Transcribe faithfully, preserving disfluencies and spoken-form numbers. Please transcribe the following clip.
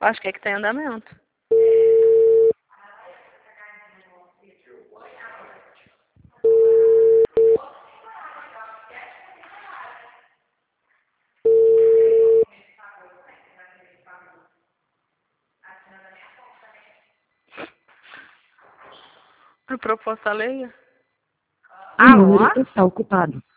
Acho que é que tem andamento. A proposta alheia? O número está ocupado.